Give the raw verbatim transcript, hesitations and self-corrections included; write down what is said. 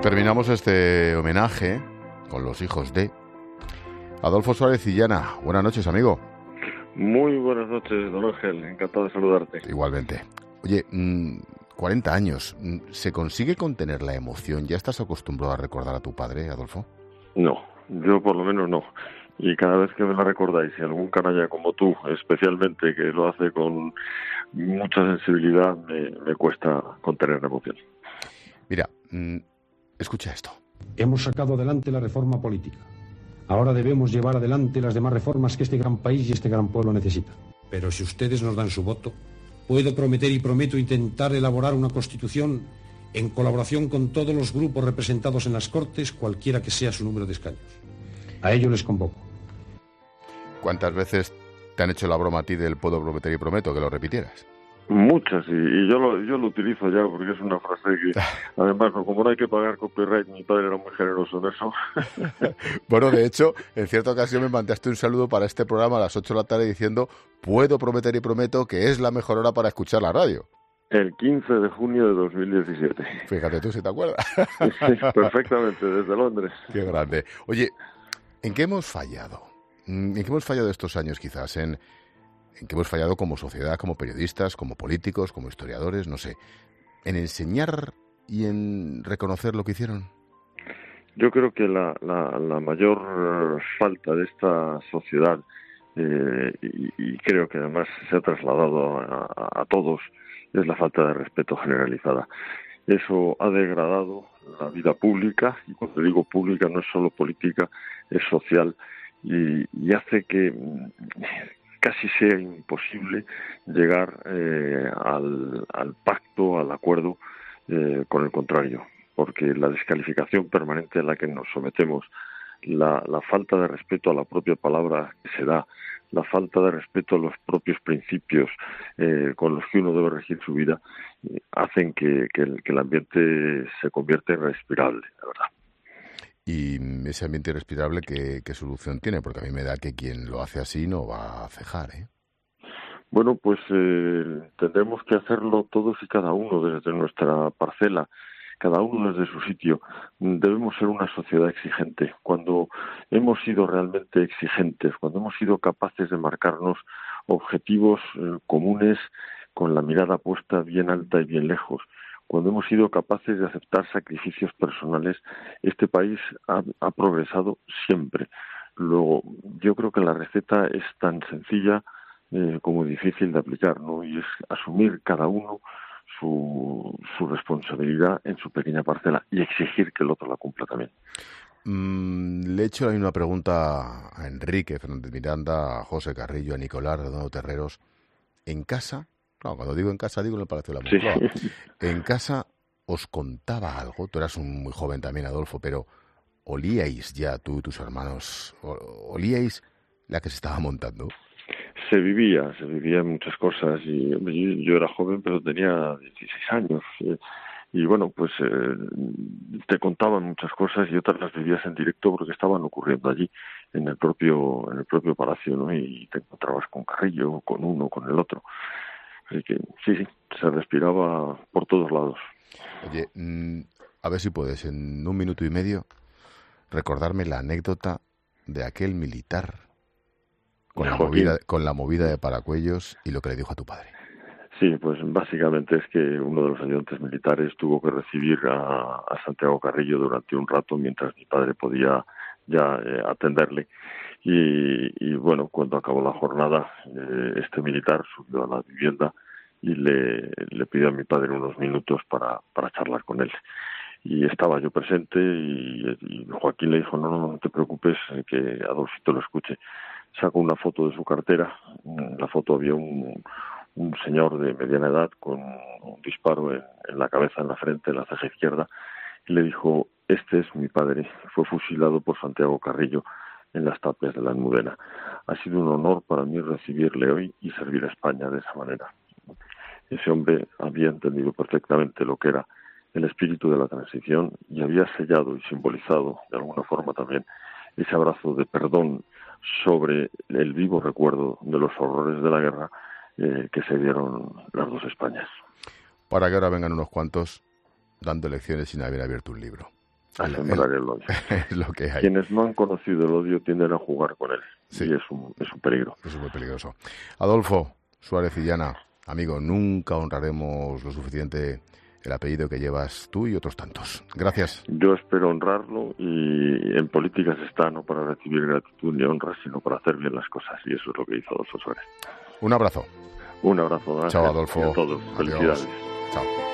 Terminamos este homenaje con los hijos de Adolfo Suárez Illana. Buenas noches, amigo. Muy buenas noches, don Ángel. Encantado de saludarte. Igualmente. Oye, mmm, cuarenta años. ¿Se consigue contener la emoción? ¿Ya estás acostumbrado a recordar a tu padre, Adolfo? No, yo por lo menos no. Y cada vez que me la recordáis, y algún canalla como tú, especialmente, que lo hace con mucha sensibilidad, me, me cuesta contener la emoción. Mira, mmm, escucha esto. Hemos sacado adelante la reforma política. Ahora debemos llevar adelante las demás reformas que este gran país y este gran pueblo necesitan. Pero si ustedes nos dan su voto, puedo prometer y prometo intentar elaborar una constitución en colaboración con todos los grupos representados en las Cortes, cualquiera que sea su número de escaños. A ello les convoco. ¿Cuántas veces te han hecho la broma a ti del puedo prometer y prometo que lo repitieras? Muchas, y, y yo lo yo lo utilizo ya porque es una frase que, además, como no hay que pagar copyright, mi padre era muy generoso en eso. Bueno, de hecho, en cierta ocasión me mandaste un saludo para este programa a las ocho de la tarde diciendo puedo prometer y prometo que es la mejor hora para escuchar la radio. El quince de junio de dos mil diecisiete. Fíjate tú si te acuerdas. Sí, perfectamente, desde Londres. Qué grande. Oye, ¿en qué hemos fallado? ¿En qué hemos fallado estos años quizás? En... en que hemos fallado como sociedad, como periodistas, como políticos, como historiadores, no sé, en enseñar y en reconocer lo que hicieron. Yo creo que la, la, la mayor falta de esta sociedad, eh, y, y creo que además se ha trasladado a, a, a todos, es la falta de respeto generalizada. Eso ha degradado la vida pública, y cuando digo pública no es solo política, es social, y, y hace que casi sea imposible llegar eh, al, al pacto, al acuerdo eh, con el contrario, porque la descalificación permanente a la que nos sometemos, la, la falta de respeto a la propia palabra que se da, la falta de respeto a los propios principios eh, con los que uno debe regir su vida, eh, hacen que, que, el, que el ambiente se convierta en irrespirable, la verdad. Y ese ambiente irrespirable, ¿qué, qué solución tiene? Porque a mí me da que quien lo hace así no va a cejar, ¿eh? Bueno, pues eh, tendremos que hacerlo todos y cada uno desde nuestra parcela, cada uno desde su sitio. Debemos ser una sociedad exigente. Cuando hemos sido realmente exigentes, cuando hemos sido capaces de marcarnos objetivos eh, comunes con la mirada puesta bien alta y bien lejos, cuando hemos sido capaces de aceptar sacrificios personales, este país ha, ha progresado siempre. Luego, yo creo que la receta es tan sencilla eh, como difícil de aplicar, ¿no? Y es asumir cada uno su, su responsabilidad en su pequeña parcela y exigir que el otro la cumpla también. Mm, le he hecho ahí una pregunta a Enrique Fernández Miranda, a José Carrillo, a Nicolás Redondo Terreros. ¿En casa? No, cuando digo en casa, digo en el Palacio de la Moncloa. Sí. ¿En casa os contaba algo? Tú eras un muy joven también, Adolfo, pero ¿olíais ya tú y tus hermanos, olíais la que se estaba montando? Se vivía, se vivía muchas cosas. Y yo, yo era joven, pero tenía dieciséis años. Eh, y bueno, pues eh, te contaban muchas cosas y otras las vivías en directo porque estaban ocurriendo allí, en el propio, en el propio palacio, ¿no? Y te encontrabas con Carrillo, con uno, con el otro. Así que sí, sí, se respiraba por todos lados. Oye, mmm, a ver si puedes, en un minuto y medio, recordarme la anécdota de aquel militar con la movida, con la movida de Paracuellos y lo que le dijo a tu padre. Sí, pues básicamente es que uno de los ayudantes militares tuvo que recibir a, a Santiago Carrillo durante un rato mientras mi padre podía ya eh, atenderle. Y, y bueno, cuando acabó la jornada, eh, este militar subió a la vivienda y le, le pidió a mi padre unos minutos para, para charlar con él. Y estaba yo presente y, y Joaquín le dijo, no, no, no te preocupes, que Adolfito lo escuche. Sacó una foto de su cartera. En la foto había un, un señor de mediana edad con un disparo en, en la cabeza, en la frente, en la ceja izquierda, y le dijo, este es mi padre, fue fusilado por Santiago Carrillo en las tapias de la Almudena. Ha sido un honor para mí recibirle hoy y servir a España de esa manera. Ese hombre había entendido perfectamente lo que era el espíritu de la transición y había sellado y simbolizado de alguna forma también ese abrazo de perdón sobre el vivo recuerdo de los horrores de la guerra eh, que se dieron las dos Españas. Para que ahora vengan unos cuantos dando lecciones sin haber abierto un libro. a sembrar el odio. Es lo que hay. Quienes no han conocido el odio tienden a jugar con él, sí. y es un, es un peligro. Es muy peligroso. Adolfo Suárez Illana, amigo, nunca honraremos lo suficiente el apellido que llevas tú y otros tantos. Gracias. Yo espero honrarlo, y en política se está no para recibir gratitud ni honra, sino para hacer bien las cosas, y eso es lo que hizo Adolfo Suárez. Un abrazo. Un abrazo. Chao, Adolfo. A todos. Adiós. Felicidades. Chao.